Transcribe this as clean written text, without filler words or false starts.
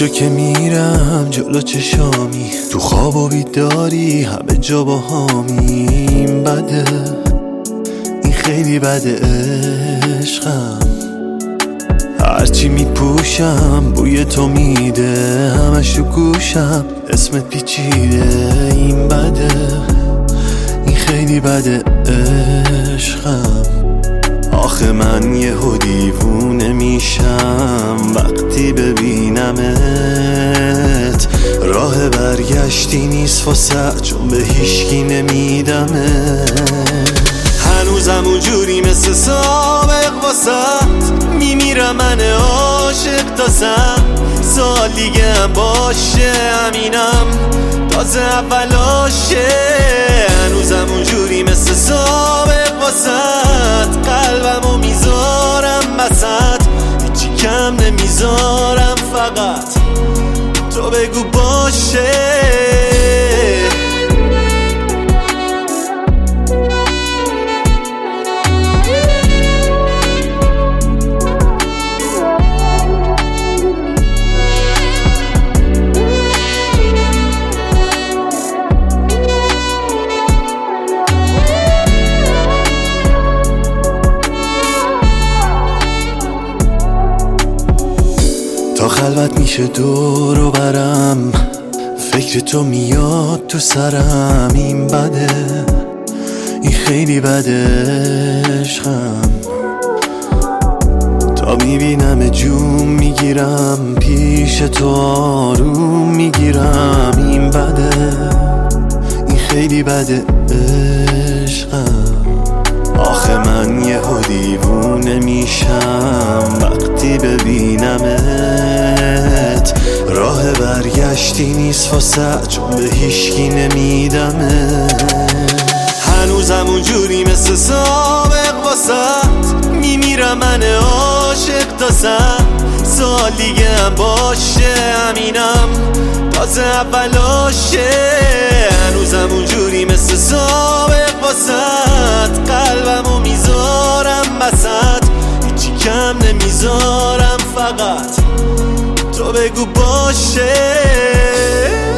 جا که میرم جلو چشامی، تو خواب و بیداری همه جا با هامی. این بده، این خیلی بده عشقم. هرچی میپوشم بوی تو میده، همش تو گوشم اسمت پیچیده. این بده، این خیلی بده عشقم. آخه من یهو دیوونه میشم وقتی ببینمت. راه برگشتی نیست واسه، چون به هیچکی نمیدمت. هنوزم اونجوری مثل سابق واسط، میمیرم من عاشق تازم. سال دیگه هم باشه همینم، تازه اولاشه. هنوزم اونجوری مثل سابق واسط، قلبمو میذارم وسط، هیچی کم نمیذارم، فقط تو بگو باشه. تا خلوت میشه دور و برم، فکر تو میاد تو سرم. این بده، این خیلی بده عشقم. تا میبینم جون میگیرم، پیش تو آروم میگیرم. این بده، این خیلی بده عشقم. آخه من یهو دیوونه میشم وقتی ببینمت. راه برگشتی نیست واسه، چون به هیچکی نمیدمت. هنوزم اونجوری مثل سابق واسط، میمیرم من عاشق تازم. سال دیگه هم باشه همینم، تازه اولاشه. هنوزم اونجوری مثل سابق واسط، قلبمو میذارم وسط، هیچی کم نمیذارم، فقط تو بگو باشه.